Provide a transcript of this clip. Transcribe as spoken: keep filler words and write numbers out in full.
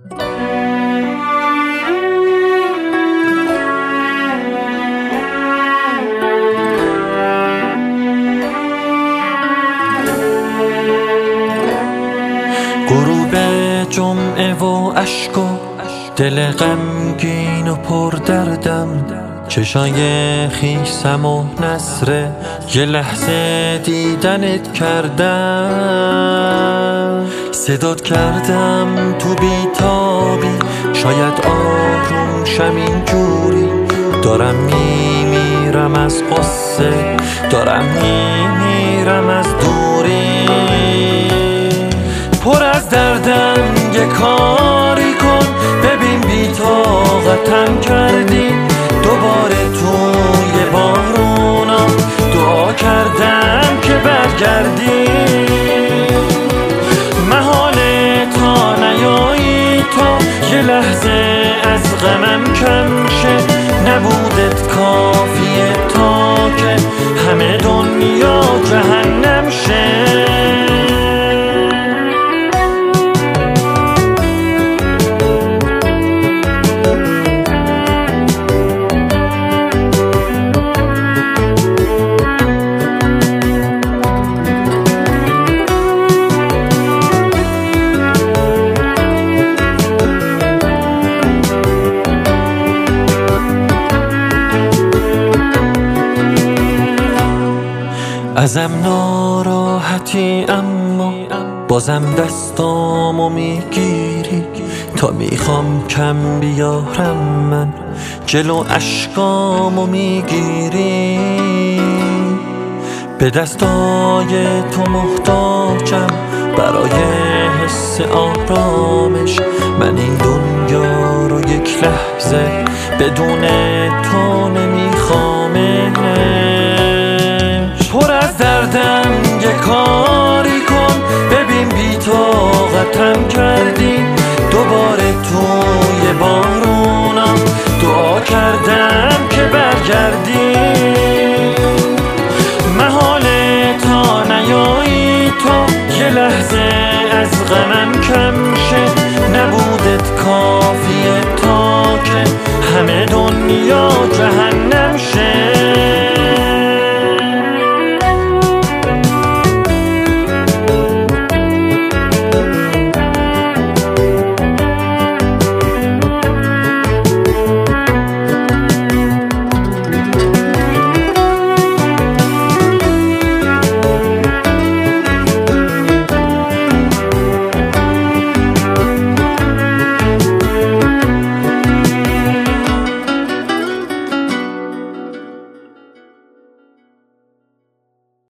غروب جمعه و اشک و دل غمگین و پر دردم، چشای خیسم و نظره یه لحظه دیدنت کردم. صدات کردم تو بیتابی، شاید آروم شم اینجوری. دارم میمیرم از قصه، دارم میمیرم از دوری. پر از دردم یه کاری کن، ببین بی طاقتم کردی. دوباره توی بارونا دعا کردم که برگردی. محاله تا نیایی تو یه لحظه از غمم کم شه. نبودت کافیه تا که همه دنیا جهنم شه. ازم ناراحتی اما بازم دستامو میگیری. تا میخوام کم بیارم من جلو اشکامو میگیری. به دستای تو محتاجم برای حس آرامش. من این دنیا رو یک لحظه بدون تو نمیخوامش. پر از دردم یه کار